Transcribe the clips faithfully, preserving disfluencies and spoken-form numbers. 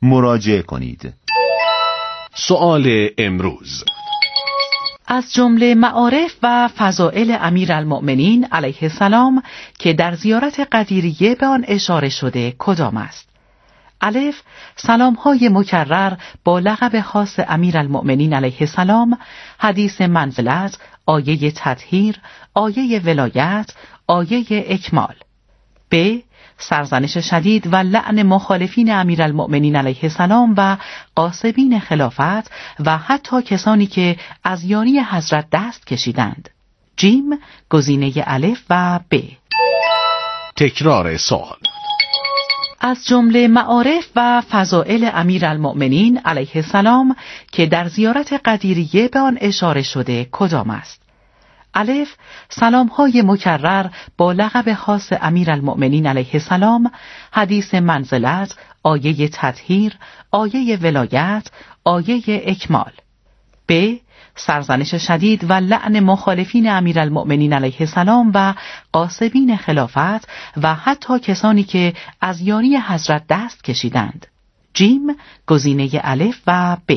مراجعه کنید. سؤال امروز: از جمله معارف و فضائل امیرالمؤمنین علیه السلام که در زیارت قدیریه به آن اشاره شده کدام است؟ الف، سلام‌های مکرر با لقب خاص امیرالمؤمنین علیه السلام، حدیث منزلت، آیه تطهیر، آیه ولایت، آیه اکمال. ب، سرزنش شدید و لعن مخالفین امیرالمؤمنین علیه السلام و غاصبین خلافت و حتی کسانی که از یاری حضرت دست کشیدند. جیم، گزینه الف و ب. تکرار سوال: از جمله معارف و فضائل امیرالمؤمنین علیه السلام که در زیارت قدیریه به آن اشاره شده کدام است؟ الف، سلام‌های مکرر با لقب خاص امیرالمؤمنین علیه السلام، حدیث منزلت، آیه تطهیر، آیه ولایت، آیه اکمال. ب، سرزنش شدید و لعن مخالفین امیرالمؤمنین علیه السلام و غاصبین خلافت و حتی کسانی که از یاری حضرت دست کشیدند. جیم، گزینه الف و ب.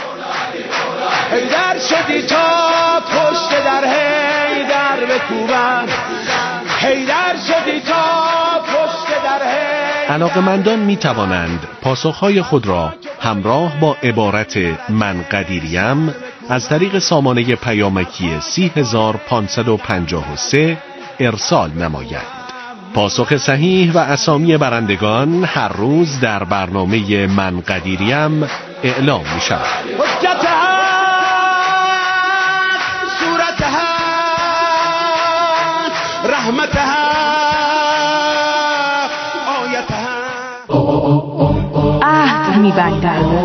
حیدر شدی تا پشت در حیدر بکوبن، حیدر شدی تا پشت در حیدر. علاقه‌مندان می توانند پاسخهای خود را همراه با عبارت من قدیریم از طریق سامانه پیامکی سی هزار و پانصد و پنجاه و سه ارسال نمایند. پاسخ صحیح و اسامی برندگان هر روز در برنامه من قدیریم اعلام می شود. رحمتها آیتها. عهد می‌بندم.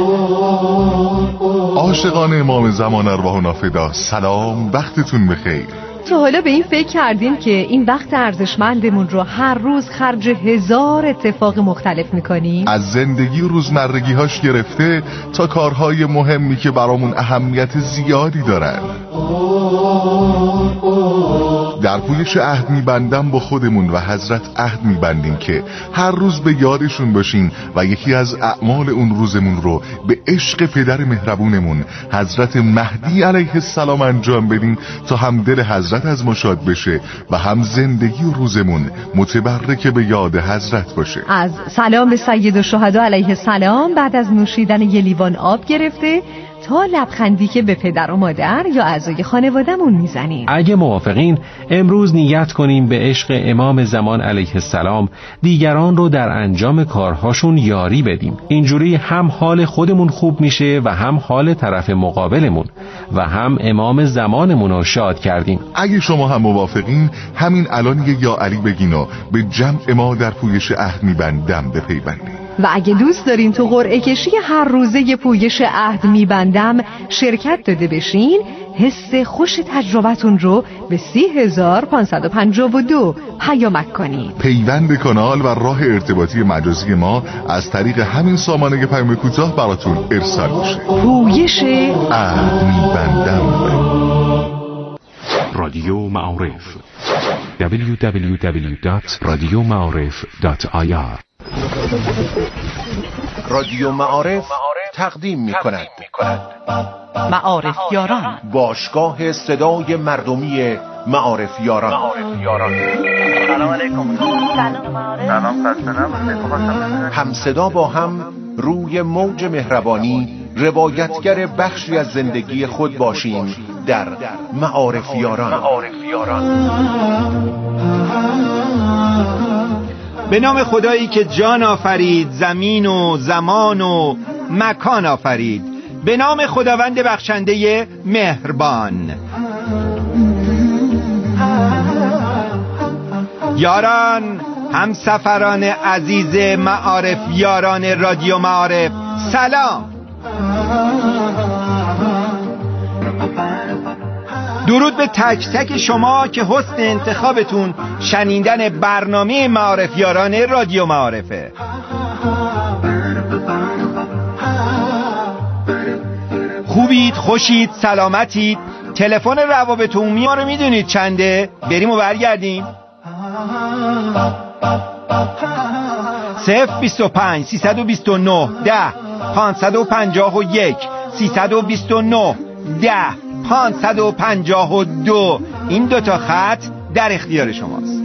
عاشقان امام زمان ارواحنا فدا، سلام، وقتتون بخیر. تا حالا به این فکر کردیم که این وقت ارزشمندمون رو هر روز خرج هزار اتفاق مختلف میکنیم؟ از زندگی و روزمرگی هاش گرفته تا کارهای مهمی که برامون اهمیت زیادی دارن. در پویش عهد میبندم با خودمون و حضرت عهد میبندیم که هر روز به یادشون باشیم و یکی از اعمال اون روزمون رو به عشق پدر مهربونمون حضرت مهدی علیه السلام انجام بدیم تا هم دل حضرت از ما شاد بشه و هم زندگی و روزمون متبرک به یاد حضرت باشه. از سلام به سید الشهدا علیه السلام بعد از نوشیدن یه لیوان آب گرفته تا لبخندی که به پدر و مادر یا اعضای خانواده‌مون میزنیم. اگه موافقین امروز نیت کنیم به عشق امام زمان علیه السلام دیگران رو در انجام کارهاشون یاری بدیم. اینجوری هم حال خودمون خوب میشه و هم حال طرف مقابلمون و هم امام زمانمون رو شاد کردیم. اگه شما هم موافقین همین الان یه یا علی بگین و به جمع ما در پویش عهد میبندم بپیوندیم. و اگه دوست دارین تو قرعه کشی هر روزه پویش عهد میبندم شرکت داده بشین، حس خوش تجربتون رو به سی هزار و پانصد و پنجاه و دو پیامک کنید. پیوند کانال و راه ارتباطی مجازی ما از طریق همین سامانه پیام کوتاه براتون ارسال میشه. پویش عهد میبندم. رادیو معارف دبلیو دبلیو دبلیو دات رادیو معارف دات آی آر. رادیو معارف تقدیم می کند معارف یاران، باشگاه صدای مردمی معارف یاران. سلام علیکم. سلام سلام. هم صدا با هم روی موج مهربانی روایتگر بخشی از زندگی خود باشیم در معارف یاران. به نام خدایی که جان آفرید، زمین و زمان و مکان آفرید، به نام خداوند بخشنده مهربان. یاران، همسفران عزیز معارف یاران رادیو معارف، سلام. درود به تک تک شما که حسن انتخابتون شنیدن برنامه معارف یاران رادیو معارفه. خوبید، خوشید، سلامتید؟ تلفن روابط عمومی ما رو میدونید چنده؟ بریم و برگردیم. صفر بیست و پنج سیصد و بیست و نه ده پانصد و پنجاه و یک سیصد و بیست و نه ده پانصد و پنجاه و دو. این دوتا خط در اختیار شماست.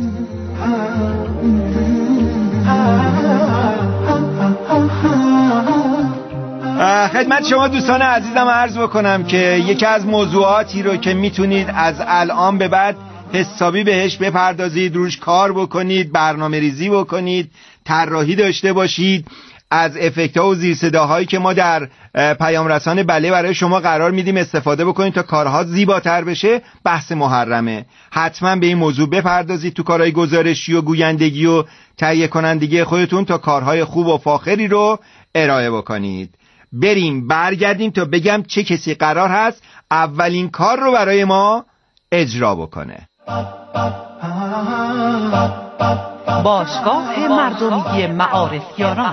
خدمت شما دوستان عزیزم عرض بکنم که یکی از موضوعاتی رو که میتونید از الان به بعد حسابی بهش بپردازید، روش کار بکنید، برنامه ریزی بکنید، طراحی داشته باشید، از افکت‌ها و زیر صداهایی که ما در پیام رسان بله برای شما قرار میدیم استفاده بکنید تا کارها زیباتر بشه. بحث محرمه، حتما به این موضوع بپردازید تو کارهای گزارشی و گویندگی و تهیه کنندگی خودتون تا کارهای خوب و فاخری رو ارائه بکنید. بریم برگردیم تا بگم چه کسی قرار هست اولین کار رو برای ما اجرا بکنه. باشگاه مردمی معارفیاران.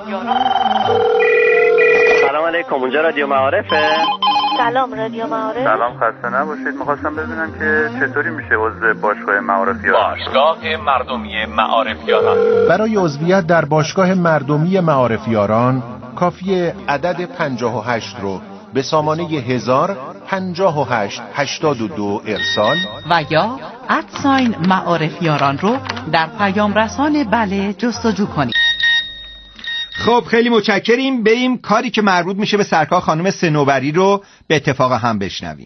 سلام علیکم، اونجا رادیو معارفه؟ سلام رادیو معارف. سلام، خسته نباشید. میخواستم ببینم که چطوری میشه عضو باشگاه معارفیاران. باشگاه مردمی معارفیاران. برای عضویت در باشگاه مردمی معارفیاران کافیه عدد پنجاه و هشت رو به سامانه هزار پنجاه و هشت هشتاد و دو ارسال و یا ادساین معارفیاران رو در پیام رسان بله جستجو کنید. خب خیلی متشکریم. بریم کاری که مربوط میشه به سرکار خانم صنوبری رو به اتفاق هم بشنویم.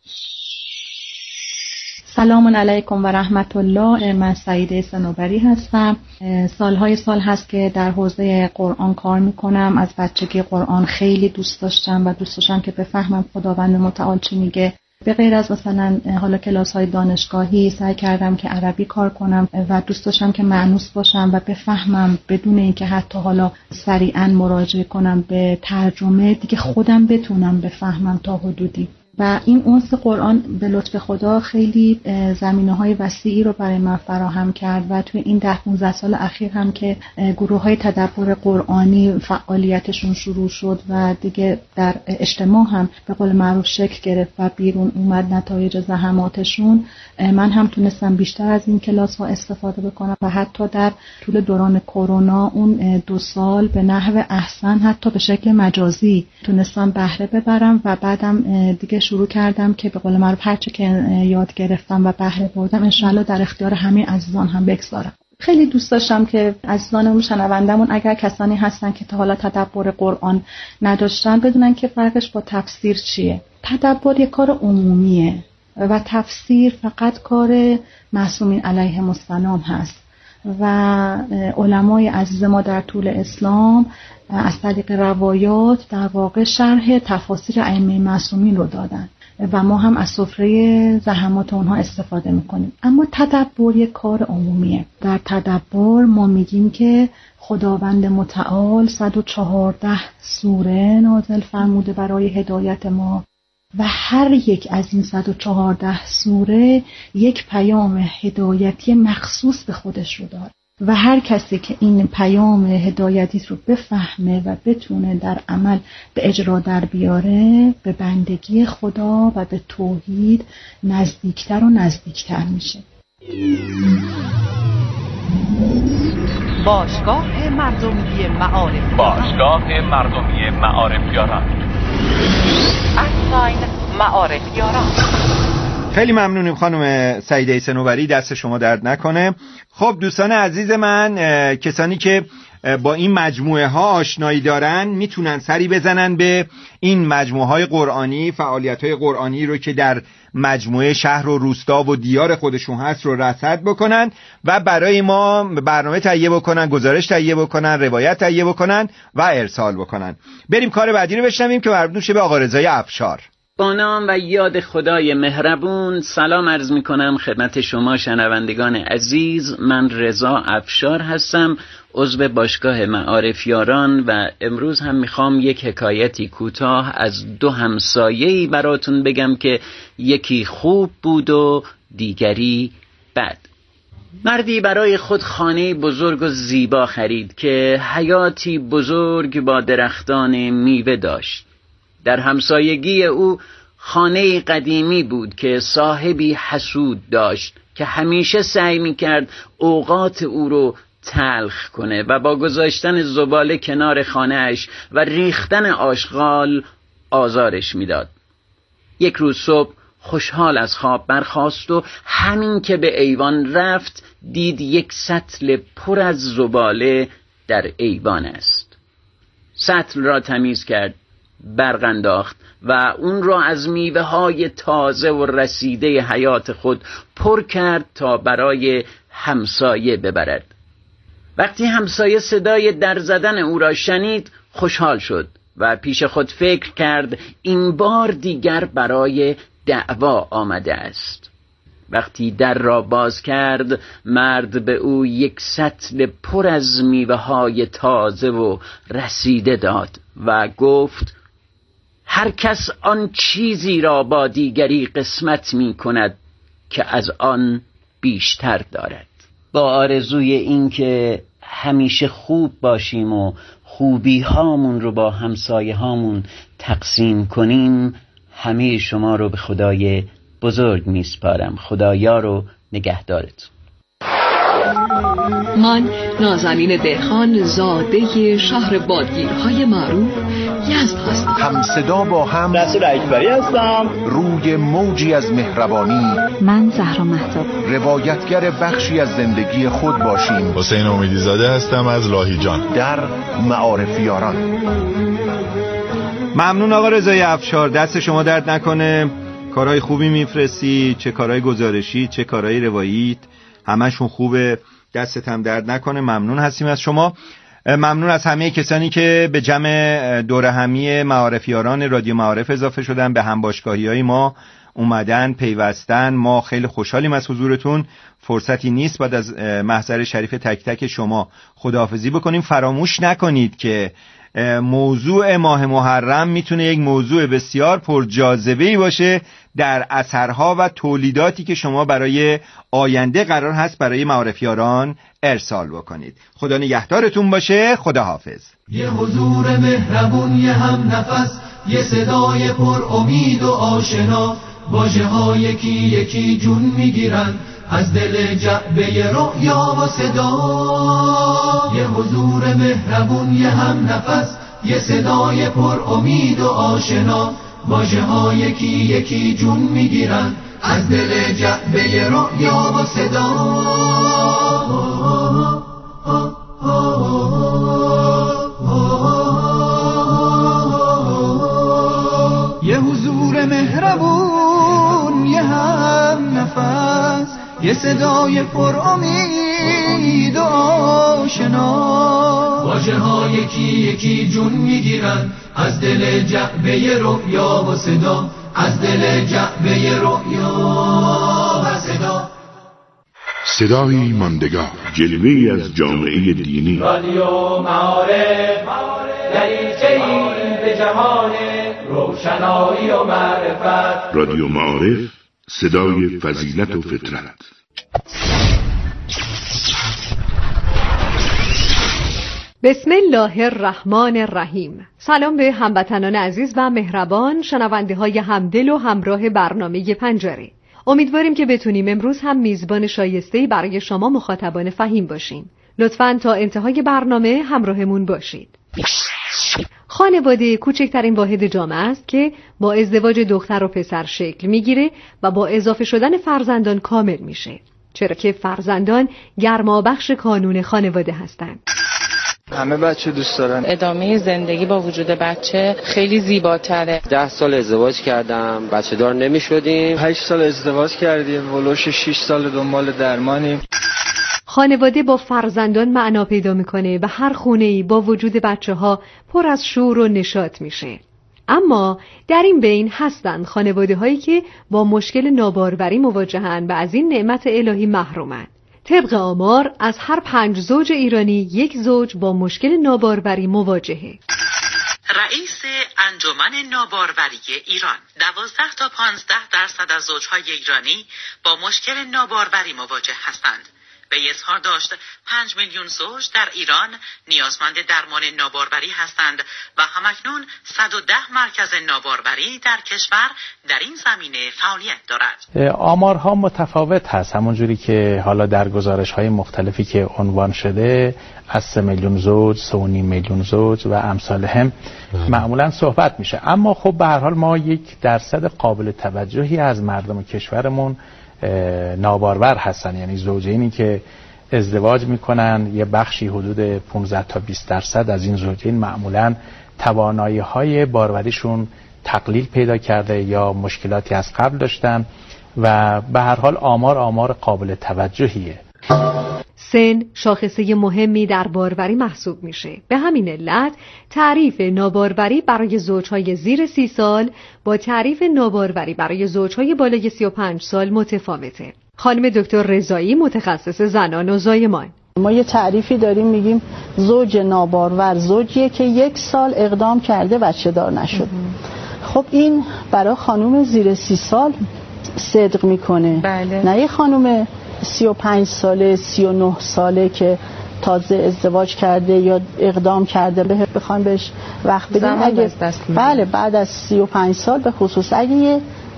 سلام علیکم و رحمت الله. من سعیده صنوبری هستم. سالهای سال هست که در حوزه قرآن کار میکنم. از بچگی قرآن خیلی دوست داشتم و دوست داشتم که بفهمم خداوند متعال چی میگه. به غیر از مثلا حالا کلاس‌های دانشگاهی سعی کردم که عربی کار کنم و دوست داشتم که مأنوس باشم و بفهمم بدون اینکه حتی حالا سریعا مراجعه کنم به ترجمه، دیگه خودم بتونم بفهمم تا حدودی. و این انس قرآن به لطف خدا خیلی زمینه‌های وسیعی رو برای من فراهم کرد و توی این ده پانزده سال اخیر هم که گروه‌های تدبر قرآنی فعالیتشون شروع شد و دیگه در اجتماع هم به قول معروف شکل گرفت و بیرون اومد نتایج زحماتشون، من هم تونستم بیشتر از این کلاس‌ها استفاده بکنم و حتی در طول دوران کرونا اون دو سال به نحو احسن حتی به شکل مجازی تونستم بهره ببرم و بعدم دیگه شروع کردم که به قول معروف هرچه که یاد گرفتم و بهره بردم انشالله در اختیار همه عزیزان هم بگذارم. خیلی دوست داشتم که عزیزانمون شنوندمون اگر کسانی هستن که تا حالا تدبر قرآن نداشتن بدونن که فرقش با تفسیر چیه. تدبر یک کار عمومیه و تفسیر فقط کار معصومین علیهم السلام هست و علمای عزیز ما در طول اسلام از طریق روایات در واقع شرح تفاسیر ائمه معصومین رو دادن و ما هم از سفره زحمات اونها استفاده میکنیم. اما تدبر یک کار عمومیه. در تدبر ما میگیم که خداوند متعال صد و چهارده سوره نازل فرموده برای هدایت ما و هر یک از این صد و چهارده سوره یک پیام هدایتی مخصوص به خودش رو داره و هر کسی که این پیام هدایتی رو بفهمه و بتونه در عمل به اجرا در بیاره به بندگی خدا و به توحید نزدیکتر و نزدیکتر میشه. باشگاه مردمی معارف باشگاه مردمی معارفیاران. ادساین معارفیاران. خیلی ممنونیم خانم سعیده صنوبری، دست شما درد نکنه. خب دوستان عزیز من، کسانی که با این مجموعه ها آشنایی دارن میتونن سری بزنن به این مجموعه های قرآنی، فعالیت های قرآنی رو که در مجموعه شهر و روستا و دیار خودشون هست رو رصد بکنن و برای ما برنامه تهیه بکنن، گزارش تهیه بکنن، روایت تهیه بکنن و ارسال بکنن. بریم کار بعدی رو بشنویم که مربوط میشه به آقا رضای افشار. با نام و یاد خدای مهربون سلام عرض می کنم خدمت شما شنوندگان عزیز. من رضا افشار هستم، عضو باشگاه معارفیاران و امروز هم میخوام یک حکایتی کوتاه از دو همسایه‌ای براتون بگم که یکی خوب بود و دیگری بد. مردی برای خود خانه بزرگ و زیبا خرید که حیاتی بزرگ با درختان میوه داشت. در همسایگی او خانه قدیمی بود که صاحبی حسود داشت که همیشه سعی میکرد اوقات او رو تلخ کنه و با گذاشتن زباله کنار خانه‌اش و ریختن آشغال آزارش میداد. یک روز صبح خوشحال از خواب برخاست و همین که به ایوان رفت دید یک سطل پر از زباله در ایوان است. سطل را تمیز کرد، برق انداخت و اون را از میوه های تازه و رسیده حیات خود پر کرد تا برای همسایه ببرد. وقتی همسایه صدای در زدن او را شنید خوشحال شد و پیش خود فکر کرد این بار دیگر برای دعوا آمده است. وقتی در را باز کرد مرد به او یک سطل پر از میوه های تازه و رسیده داد و گفت هر کس آن چیزی را با دیگری قسمت می کند که از آن بیشتر دارد. با آرزوی این که همیشه خوب باشیم و خوبی هامون رو با همسایه هامون تقسیم کنیم، همه شما رو به خدای بزرگ میسپارم. خدایا رو نگهدارت. من نازنین دهخان زاده شهر بادگیرهای معروف یزد هستم. همصدا با هم رسول اکبری هستم. روی موجی از مهربانی من زهرا مهتاب روایتگر بخشی از زندگی خود باشیم. حسین امیدی زاده هستم از لاهیجان در معارف یاران. ممنون آقا رضای افشار، دست شما درد نکنه. کارهای خوبی میفرستی، چه کارهای گزارشی چه کارهای روایی، همشون خوبه. دستت هم درد نکنه. ممنون هستیم از شما. ممنون از همه کسانی که به جمع دور همی معارف یاران رادیو معارف اضافه شدن، به همباشگاهی های ما اومدن، پیوستن. ما خیلی خوشحالیم از حضورتون. فرصتی نیست بعد از محضر شریف تک تک شما خداحافظی بکنیم. فراموش نکنید که موضوع ماه محرم میتونه یک موضوع بسیار پرجاذبه‌ای باشه در اثرها و تولیداتی که شما برای آینده قرار هست برای معارفیاران ارسال بکنید. خدا نگهدارتون باشه. خدا حافظ. یه حضور مهربون، یه هم نفس، یه صدای پر امید و آشنا، واژه ها یکی یکی جون میگیرن از دل جعبه رؤیا و صدا. یه حضور مهربون، یه هم نفس، یه صدای پر امید و آشنا، واژه ها یکی یکی جون میگیرن از دل جعبه رؤیا و صدا. یه حضور مهربون، یه هم نفس، یه صدای پر امید و آشنا، واژه ها یکی یکی جون میگیرن از دل جعبه رؤیا و صدا، از دل جعبه رؤیا و صدا. صدایی ماندگار، جلوه‌ای از جامعه دینی. رادیو معارف، دریچه‌ای به جهان روشنایی و معرفت. رادیو معارف، صدای فضیلت و فطرت. بسم الله الرحمن الرحیم. سلام به هموطنان عزیز و مهربان، شنونده های همدل و همراه برنامه پنجره. امیدواریم که بتونیم امروز هم میزبان شایسته‌ای برای شما مخاطبان فهیم باشیم. لطفاً تا انتهای برنامه همراهمون باشید. خانواده کوچکترین واحد جامعه است که با ازدواج دختر و پسر شکل میگیره و با اضافه شدن فرزندان کامل میشه، چرا که فرزندان گرمابخش کانون خانواده هستند. همه بچه دوست دارن. ادامه زندگی با وجود بچه خیلی زیباتره. ده سال ازدواج کردم، بچه دار نمی شدیم. هشت سال ازدواج کردیم، ولوش شش سال دنبال درمانیم. خانواده با فرزندان معنا پیدا میکنه و هر خونه‌ای با وجود بچه ها پر از شور و نشاط میشه. اما در این بین هستند خانواده هایی که با مشکل ناباروری مواجهن و از این نعمت الهی محرومن. طبق آمار از هر پنج زوج ایرانی یک زوج با مشکل ناباروری مواجهه. رئیس انجمن ناباروری ایران: دوازده تا پانزده درصد از زوجهای ایرانی با مشکل ناباروری مواجه هستند. وی اظهار داشت پنج میلیون زوج در ایران نیازمند درمان ناباروری هستند و همکنون صد و ده مرکز ناباروری در کشور در این زمینه فعالیت دارد. آمارها متفاوت هست، همونجوری که حالا در گزارش‌های مختلفی که عنوان شده از سه میلیون زوج، سه و نیم میلیون زوج و امثال هم معمولا صحبت میشه. اما خب به هر حال ما یک درصد قابل توجهی از مردم کشورمون نابارور هستن، یعنی زوجینی که ازدواج میکنن یه بخشی حدود پانزده تا بیست درصد از این زوجین معمولا توانایی های باروریشون تقلیل پیدا کرده یا مشکلاتی از قبل داشتن و به هر حال آمار آمار قابل توجهیه. سن شاخصه مهمی در باروری محسوب میشه. به همین علت تعریف ناباروری برای زوجهای زیر سی سال با تعریف ناباروری برای زوجهای بالای سی و پنج سال متفاوته. خانم دکتر رضایی متخصص زنان و زایمان: ما یه تعریفی داریم میگیم زوج نابارور زوجیه که یک سال اقدام کرده بچه دار نشد. خب این برای خانم زیر سی سال صدق میکنه. بله. نه یه خانم سی و پنج ساله سی و نه ساله که تازه ازدواج کرده یا اقدام کرده به بخوان بهش وقت بدیم. اگه بله بعد از سی و پنج سال به خصوص اگه یه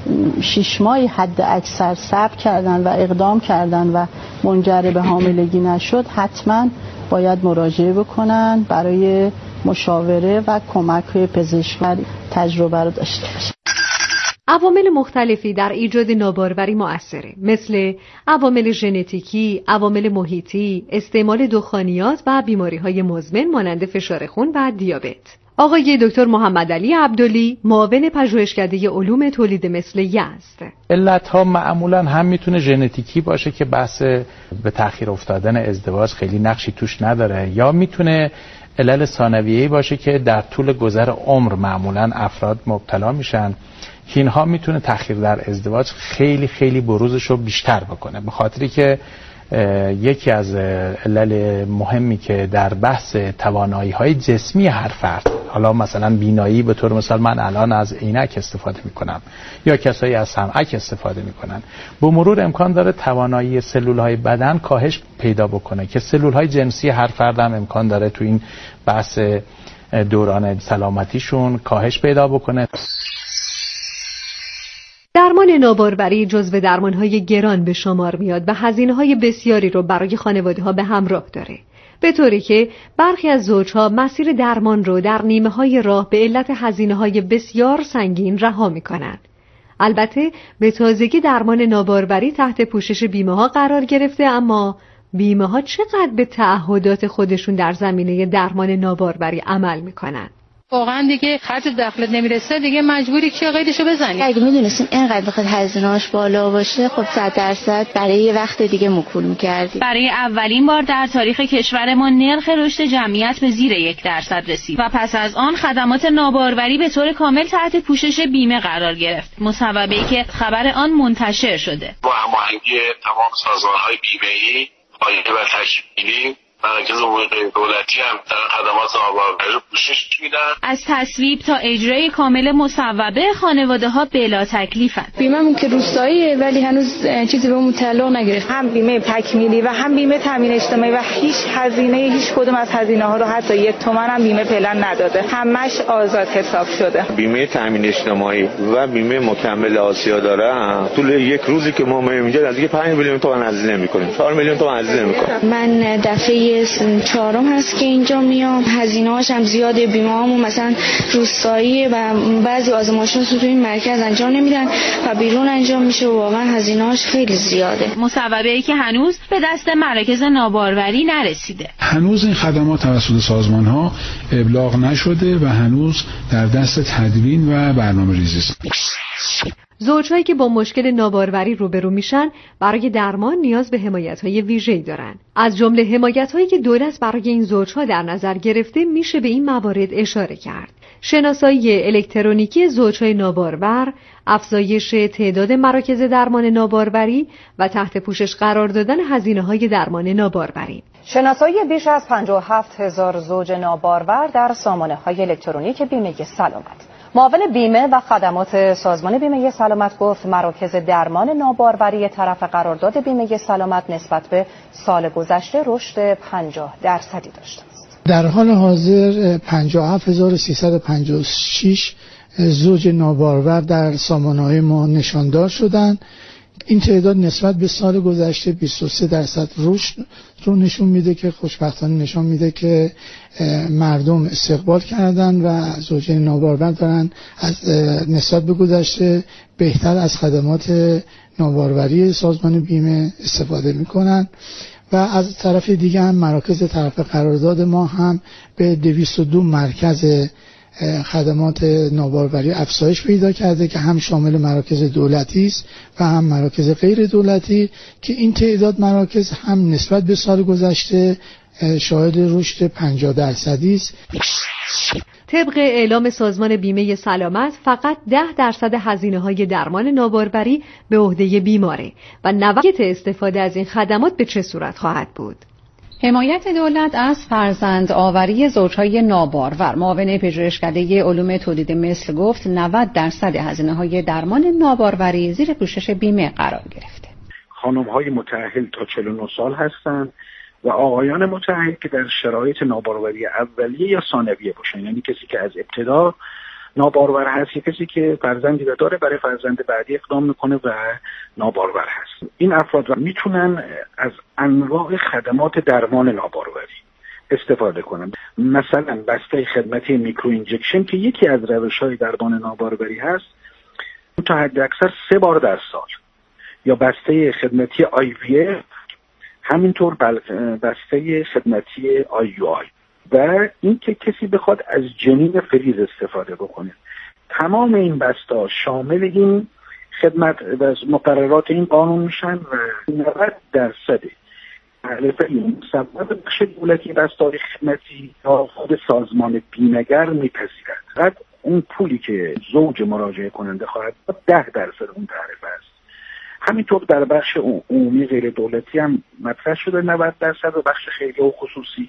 شش ماهی حد اکثر صبر کردن و اقدام کردن و منجر به حاملگی نشد، حتما باید مراجعه بکنن برای مشاوره و کمک پزشکی تجربه رو داشته باشن. عوامل مختلفی در ایجاد ناباروری مؤثره، مثل عوامل ژنتیکی، عوامل محیطی، استعمال دخانیات و بیماری‌های مزمن مانند فشار خون و دیابت. آقای دکتر محمد علی عبدلی، معاون پژوهشکده علوم تولید مثل یزد: علت‌ها معمولاً هم میتونه ژنتیکی باشه که بحث به تأخیر افتادن ازدواج خیلی نقشی توش نداره، یا میتونه علل ثانویه‌ای باشه که در طول گذر عمر معمولاً افراد مبتلا میشن. اینها میتونه تأخیر در ازدواج خیلی خیلی بروزش رو بیشتر بکنه، به خاطری که یکی از علل مهمی که در بحث توانایی‌های جسمی هر فرد، حالا مثلا بینایی به طور مثال من الان از عینک استفاده میکنم یا کسایی از سمعک استفاده میکنن، به مرور امکان داره توانایی سلول‌های بدن کاهش پیدا بکنه که سلول‌های جنسی هر فرد هم امکان داره تو این بحث دوران سلامتیشون کاهش پیدا بکنه. درمان ناباروری جزو درمان‌های گران به شمار میاد و هزینه‌های بسیاری رو برای خانواده‌ها به همراه داره، به طوری که برخی از زوجها مسیر درمان رو در نیمه‌های راه به علت هزینه‌های بسیار سنگین رها می‌کنن. البته به تازگی درمان ناباروری تحت پوشش بیمه‌ها قرار گرفته، اما بیمه‌ها چقدر به تعهدات خودشون در زمینه درمان ناباروری عمل می‌کنن؟ واقعا دیگه خرج دخلت نمیرسه، دیگه مجبوری که قیدشو بزنی. اگه میدونستیم اینقدر بخواد هزینه‌اش بالا باشه، خب صد درصد برای یه وقت دیگه موکول می‌کردیم. برای اولین بار در تاریخ کشورمان نرخ رشد جمعیت به زیر یک درصد رسید و پس از آن خدمات ناباروری به طور کامل تحت پوشش بیمه قرار گرفت، مصوبه‌ای که خبر آن منتشر شده. با هماهنگی تمام سازمان‌های بیمه‌ای، پایه و تشکیلی، مراکز حقوقی دولتی هم در خدمات ناباروری رو پوشش میدن. از تصویب تا اجرای کامل مصوبه خانواده ها بلا تکلیفن. بیمه‌مون که روستاییه ولی هنوز چیزی به اون تعلق نگرفت. هم بیمه تکمیلی و هم بیمه تامین اجتماعی و هیچ هزینه هیچ کدوم از هزینه ها رو حتی یک تومن هم بیمه پلن نداده. همش آزاد حساب شده. بیمه تامین اجتماعی و بیمه مکمل آسیا داره. طول یک روزی که ما میایم اینجا نزدیک پنج میلیون تومان هزینه میکنیم. چهار میلیون تومان هزینه میکنیم. من دفعه چهارم هست که اینجا میام، هزینه‌هاش هم زیاده، بیمه‌هامون مثلا روستایی و بعضی آزمایش‌ها تو این مرکز انجام نمیدن و بیرون انجام میشه و واقعا هزینه‌هاش خیلی زیاده. مصوبه‌ای که هنوز به دست مراکز ناباروری نرسیده. هنوز این خدمات توسط سازمان‌ها ابلاغ نشده و هنوز در دست تدوین و برنامه‌ریزی است. زوجهایی که با مشکل ناباروری روبرو میشن برای درمان نیاز به حمایت‌های ویژه‌ای دارن. از جمله حمایت‌هایی که دولت برای این زوجها در نظر گرفته میشه به این موارد اشاره کرد: شناسایی الکترونیکی زوجهای نابارور، افزایش تعداد مراکز درمان ناباروری و تحت پوشش قرار دادن هزینه‌های درمان ناباروری. شناسایی بیش از پنجاه و هفت هزار زوج نابارور در سامانه‌های الکترونیک بیمه سلامت. معاون بیمه و خدمات سازمان بیمه سلامت گفت مراکز درمان ناباروری طرف قرارداد بیمه سلامت نسبت به سال گذشته رشد پنجاه درصدی داشته است. در حال حاضر پنجاه و هفت هزار و سیصد و پنجاه و شش زوج نابارور در سامانه‌های ما نشاندار شدند. این تعداد نسبت به سال گذشته بیست و سه درصد رشد رو نشون میده که خوشبختانه نشون میده که مردم استقبال کردن و زوجین نابارور دارن از نسبت به گذشته بهتر از خدمات ناباروری سازمان بیمه استفاده میکنن. و از طرف دیگه هم مراکز طرف قرارداد ما هم به دویست و دو مرکز خدمات ناباروری افزایش پیدا کرده که هم شامل مراکز دولتی است و هم مراکز غیر دولتی که این تعداد مراکز هم نسبت به سال گذشته شاهد رشد پنجاه درصدی است. طبق اعلام سازمان بیمه سلامت فقط ده درصد هزینه‌های درمان ناباروری به عهده بیماره و نوبت استفاده از این خدمات به چه صورت خواهد بود؟ حمایت دولت از فرزند آوری زوجهای نابارور. معاون پژوهشکده علوم تولید مثل گفت نود درصد هزینه‌های درمان ناباروری زیر پوشش بیمه قرار گرفته. خانم‌های متأهل تا چهل و نه سال هستند و آقایان متأهل که در شرایط ناباروری اولیه یا ثانویه باشن، یعنی کسی که از ابتدا نابارور هست یا کسی که فرزندی داره برای فرزند بعدی اقدام میکنه و نابارور هست. این افراد میتونن از انواع خدمات درمان ناباروری استفاده کنن. مثلا بسته خدمتی میکرو اینجکشن که یکی از روش‌های درمان ناباروری هست تا حد اکثر سه بار در سال، یا بسته خدمتی آی وی اف، همینطور بسته خدمتی آی یو آی و این که کسی بخواد از جنین فریز استفاده بکنه. تمام این بسته شامل این خدمت و مقررات این قانون میشن و نود درصد تعرفه این مسبب بخش دولتی بسته خدمتی یا خود سازمان بیمه‌گر میپذیرد. فقط اون پولی که زوج مراجعه کننده خواهد داد ده درصد اون تعرفه است. همینطور در بخش عمومی غیر دولتی هم مطرح شده نود درصد و بخش خیریه و خصوصی.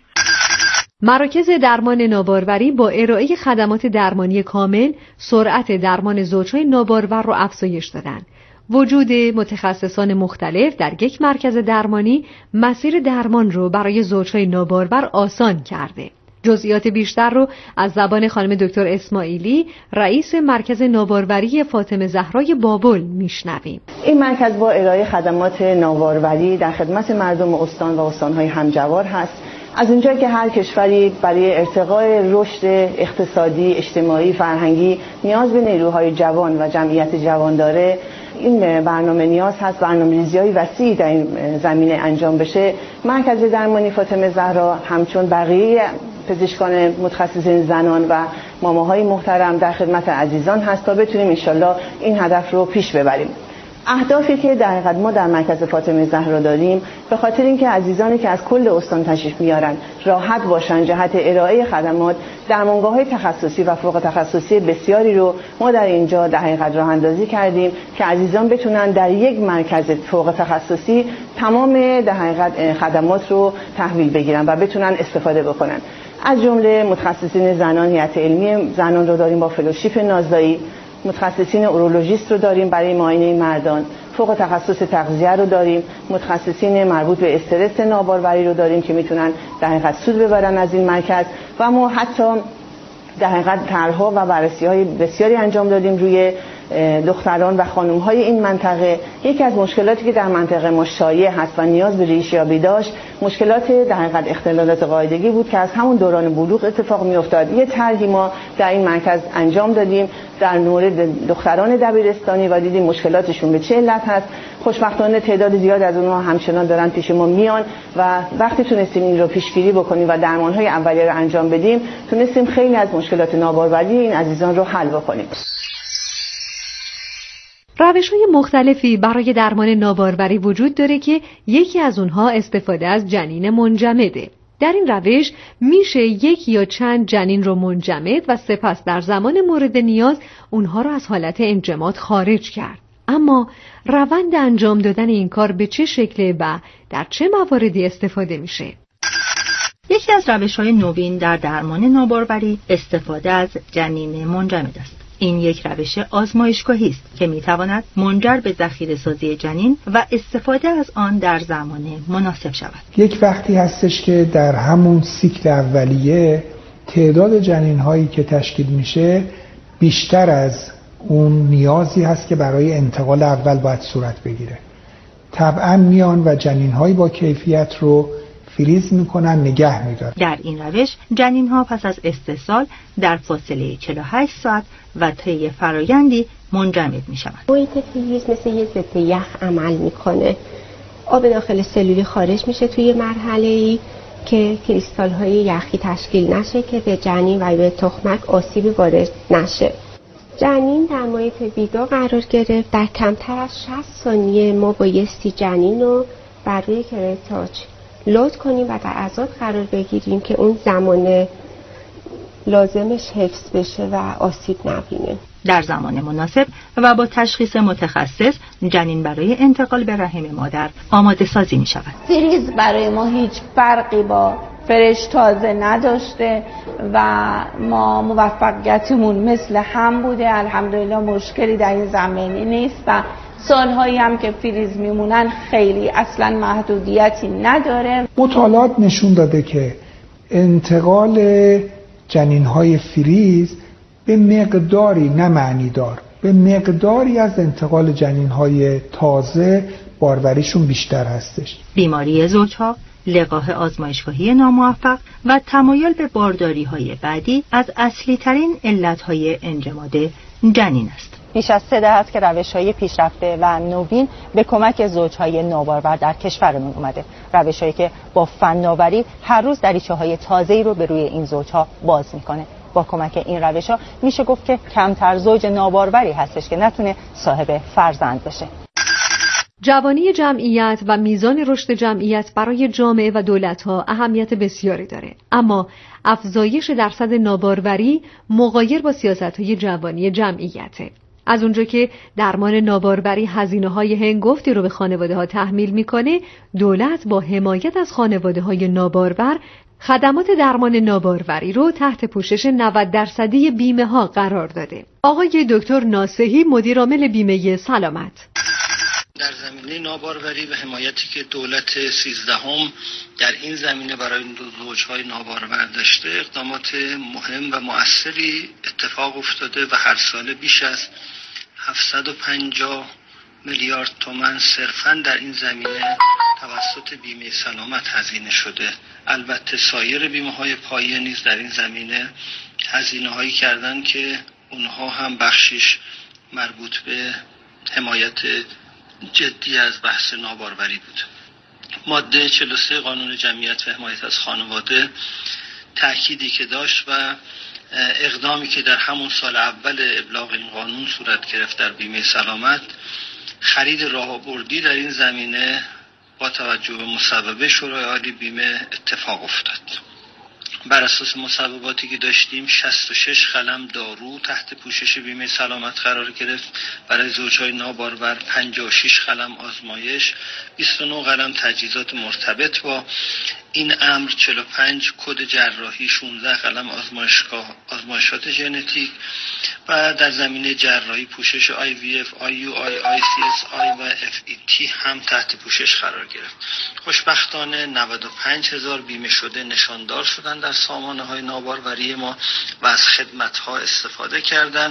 مراکز درمان ناباروری با ارائه خدمات درمانی کامل سرعت درمان زوجهای نابارور رو افزایش دادن. وجود متخصصان مختلف در یک مرکز درمانی مسیر درمان رو برای زوجهای نابارور آسان کرده. جزئیات بیشتر رو از زبان خانم دکتر اسماعیلی، رئیس مرکز ناباروری فاطمه زهرای بابل میشنویم. این مرکز با ارائه خدمات ناباروری در خدمت مردم استان و استانهای همجوار هست. از اونجایی که هر کشوری برای ارتقای رشد اقتصادی، اجتماعی، فرهنگی نیاز به نیروهای جوان و جمعیت جوان داره، این برنامه نیاز هست برنامه‌ریزی‌های وسیعی در این زمینه انجام بشه. مرکز درمانی فاطمه زهرا همچون بقیه پزشکان متخصصین زنان و ماماهای محترم در خدمت عزیزان هست تا بتونیم انشالله این هدف رو پیش ببریم. اهدافی که در حقیقت ما در مرکز فاطمه زهرا داریم به خاطر اینکه عزیزانی که از کل استان تشریف میارن راحت باشن جهت ارائه خدمات، درمانگاه‌های تخصصی و فوق تخصصی بسیاری رو ما در اینجا در حقیقت راه اندازی کردیم که عزیزان بتونن در یک مرکز فوق تخصصی تمام در حقیقت خدمات رو تحویل بگیرن و بتونن استفاده بکنن. از جمله متخصصین زنان، هیئت علمی زنان رو داریم با فلوشیپ نازدایی، متخصصین اورولوژیست رو داریم برای معاینه مردان، فوق تخصص تغذیه رو داریم، متخصصین مربوط به استرس ناباروری رو داریم که میتونن در حقیقت سود ببرن از این مرکز و ما حتی در حقیقت طرح‌ها و بررسی‌های بسیاری انجام دادیم روی دختران و خانم‌های این منطقه. یکی از مشکلاتی که در منطقه ما شایع هست و نیاز به ریشیابی داشت مشکلات در حقیقت اختلالات قاعدگی بود که از همون دوران بلوغ اتفاق می‌افتاد. یه طرحی ما در این مرکز انجام دادیم در مورد دختران دبیرستانی و دیدیم مشکلاتشون به چه علت هست. خوشبختانه تعداد زیاد از اونها همچنان دارن پیش ما میان و وقتی تونستیم این رو پیشگیری بکنیم و درمان‌های اولیه رو انجام بدیم تونستیم خیلی از مشکلات ناباروری این عزیزان رو حل بکنیم. روش‌های مختلفی برای درمان ناباروری وجود داره که یکی از اونها استفاده از جنین منجمده. در این روش میشه یک یا چند جنین رو منجمد و سپس در زمان مورد نیاز اونها رو از حالت انجماد خارج کرد. اما روند انجام دادن این کار به چه شکله و در چه مواردی استفاده میشه؟ یکی از روش‌های نوین در درمان ناباروری استفاده از جنین منجمد است. این یک روش آزمایشگاهی است که میتواند منجر به ذخیره‌سازی جنین و استفاده از آن در زمان مناسب شود. یک وقتی هستش که در همون سیکل اولیه تعداد جنین هایی که تشکیل میشه بیشتر از اون نیازی هست که برای انتقال اول باید صورت بگیره. طبعا میان و جنین هایی با کیفیت رو فریز میکنن، نگه میدارن. در این روش جنین ها پس از استحصال در فاصله چهل و هشت ساعت و طی فرایندی منجمد میشوند. محیط فریز مثل یه ضد یخ عمل میکنه. آب داخل سلولی خارج میشه توی مرحله‌ای که کریستال های یخی تشکیل نشه که به جنین و به تخمک آسیبی وارد نشه. جنین در محیط ویدا قرار گرفت. در کمتر از شصت ثانیه ما بایستی جنین رو بر روی کرتاچ لود کنیم و در عضلات قرار بگیریم که اون زمان لازمش حفظ بشه و آسیب نبینه. در زمان مناسب و با تشخیص متخصص جنین برای انتقال به رحم مادر آماده سازی می شود. فریز برای ما هیچ فرقی با فرش تازه نداشته و ما موفقیتمون مثل هم بوده. الحمدلله مشکلی در این زمینه نیست و سالهایی هم که فریز میمونن خیلی اصلا محدودیتی نداره. مطالعات نشون داده که انتقال جنین‌های فریز به مقداری، نه معنی دار، به مقداری از انتقال جنین‌های تازه باروریشون بیشتر هستش. بیماری زوجها، لقاح آزمایشگاهی ناموفق و تمایل به بارداری‌های بعدی از اصلی ترین علت‌های انجماد جنین است. بیش از سه دهه است که روش‌های پیشرفته و نوین به کمک زوج‌های نابارور در کشورمون اومده. روش‌هایی که با فناوری هر روز دریچه‌های تازه‌ای رو به روی این زوج‌ها باز می‌کنه. با کمک این روش‌ها میشه گفت که کمتر زوج ناباروری هستش که نتونه صاحب فرزند بشه. جوانی جمعیت و میزان رشد جمعیت برای جامعه و دولت‌ها اهمیت بسیاری داره، اما افزایش درصد ناباروری مغایر با سیاست‌های جوانی جمعیته. از اونجا که درمان ناباروری هزینه‌های هنگفتی رو به خانواده‌ها تحمیل می‌کنه، دولت با حمایت از خانواده‌های نابارور خدمات درمان ناباروری رو تحت پوشش نود درصدی بیمه ها قرار داده. آقای دکتر ناصحی مدیر عامل بیمه سلامت: در زمینه ناباروری و حمایتی که دولت سیزدهم در این زمینه برای زوجهای نابارور داشته، اقدامات مهم و مؤثری اتفاق افتاده و هر ساله بیش از هفتصد و پنجاه میلیارد تومان صرفاً در این زمینه توسط بیمه سلامت هزینه شده. البته سایر بیمه‌های پایه نیز در این زمینه هزینه‌هایی کردن که اونها هم بخشش مربوط به حمایت جدی از بحث ناباروری بود. ماده چهل و سه قانون جمعیت و حمایت از خانواده تأکیدی که داشت و اقدامی که در همون سال اول ابلاغ این قانون صورت گرفت در بیمه سلامت، خرید راهبردی در این زمینه با توجه به مصوبه شورای عالی بیمه اتفاق افتاد. بر اساس مصوباتی که داشتیم شصت و شش قلم دارو تحت پوشش بیمه سلامت قرار گرفت برای زوجهای نابارور، پنجاه و شش قلم آزمایش، بیست و نه قلم تجهیزات مرتبط با این امر، چهل و پنج کد جراحی، شانزده قلم آزمایشگاه آزمایشات ژنتیک و در زمینه جراحی پوشش آی وی اف، آی یو آی، آی سی اس آی و اف ای تی هم تحت پوشش قرار گرفت. خوشبختانه نود و پنج هزار بیمه شده نشاندار شدن در سامانه های ناباروری ما و از خدمت ها استفاده کردن.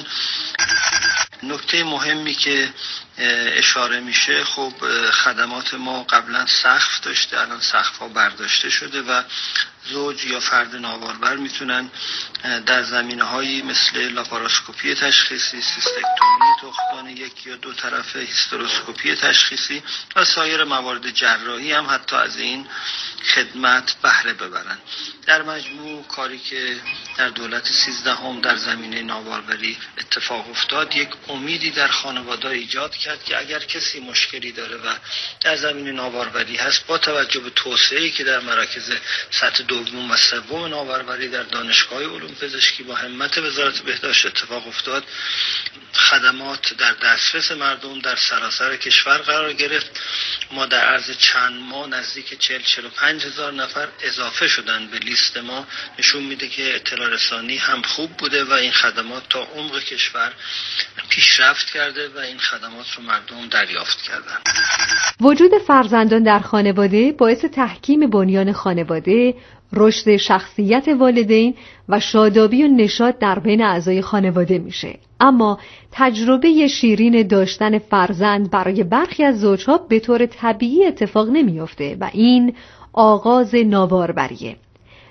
نکته مهمی که اشاره میشه، خب خدمات ما قبلا سقف داشته، الان سقف ها برداشته شده و زوج یا فرد نابارور میتونن در زمینه هایی مثل لاپاراسکوپی تشخیصی، سیستکتومی تخمدان یک یا دو طرفه، هیستروسکوپی تشخیصی و سایر موارد جراحی هم حتی از این خدمت بهره ببرن. در مجموع کاری که در دولت سیزدهم در زمینه ناباروری اتفاق افتاد، یک امیدی در خانواده ایجاد کرد که اگر کسی مشکلی داره و در زمین ناباروری هست، با توجه به توسعه‌ای که در مراکز سطح دوم و سوم ناباروری در دانشگاه علوم پزشکی با همت وزارت بهداشت اتفاق افتاد، خدمات در دسترس مردم در سراسر کشور قرار گرفت. ما در عرض چند ماه نزدیک چهل چهل و پنج هزار نفر اضافه شدن به لیست ما. نشون میده که اطلاع رسانی هم خوب بوده و این خدمات تا عمق کشور پیشرفت کرده و این خدمات رو مردم دریافت کردن. وجود فرزندان در خانواده باعث تحکیم بنیان خانواده، رشد شخصیت والدین و شادابی و نشاط در بین اعضای خانواده میشه. اما تجربه شیرین داشتن فرزند برای برخی از زوجها به طور طبیعی اتفاق نمیفته و این آغاز ناباروریه.